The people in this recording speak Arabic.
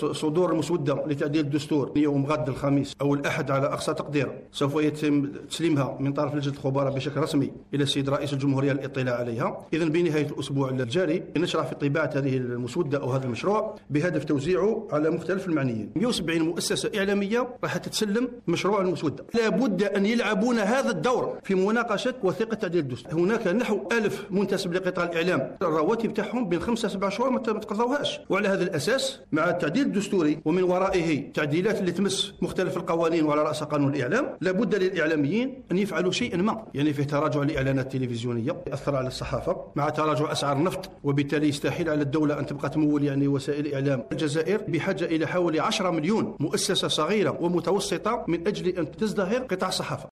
صدور المسودة لتعديل الدستور يوم غد الخميس أو الأحد على أقصى تقدير سوف يتم تسليمها من طرف لجنة الخبراء بشكل رسمي إلى السيد رئيس الجمهورية للاطلاع عليها. إذن بنهاية الأسبوع الجاري نشرع في طباعة هذه المسودة أو هذا المشروع بهدف توزيعه على مختلف المعنيين. 170 مؤسسة إعلامية راح تتسلم مشروع المسودة. لا بد أن يلعبون هذا الدور في مناقشة وثيقة تعديل الدستور. هناك نحو 1000 منتسب لقطاع الإعلام الرواتب تاعهم بين 5 7 شهور ما تقضوهاش، وعلى هذا الأساس مع التعديل الدستوري ومن ورائه تعديلات اللي تمس مختلف القوانين وعلى رأس قانون الإعلام، لابد للإعلاميين أن يفعلوا شيئا ما. يعني فيه تراجع الإعلانات التلفزيونية يأثر على الصحافة مع تراجع أسعار النفط، وبالتالي يستحيل على الدولة أن تبقى تمول يعني وسائل الإعلام. الجزائر بحاجة إلى حوالي 10 مليون مؤسسة صغيرة ومتوسطة من أجل أن تزدهر قطاع الصحافة.